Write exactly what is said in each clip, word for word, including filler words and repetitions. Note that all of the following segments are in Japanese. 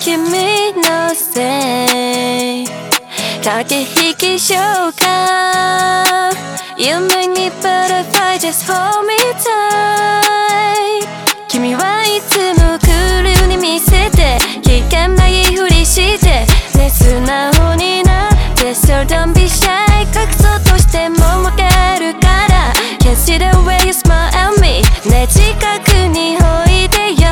君のせい駆け引きしようか夢に Butterfly just hold me tight 君はいつもクールに見せて危険ないふりしてね素直になって So don't be shy 隠そうとしてもわかるから Can't see the way you smile at me ね近くにおいでよ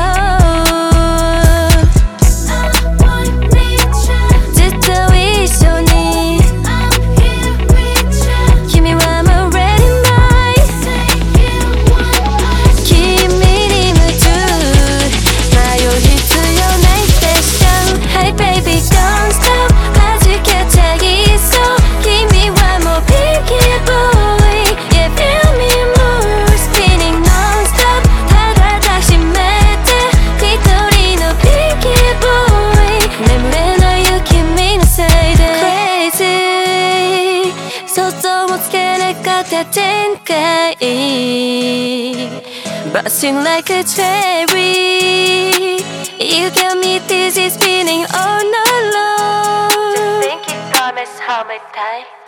ずっと一緒に君はもう ready mine 君に夢中迷う必要ないセッション Hey baby don't stop 弾けちゃいそう君はもう picky boy Yeah feel me move spinning non-stop ただ抱きしめて一人の picky boy 眠れないよ君のせいで Crazy 想像もつけなかった展開 Bursting like a cherry You got me dizzy spinning all night long Just think you promise hold me tight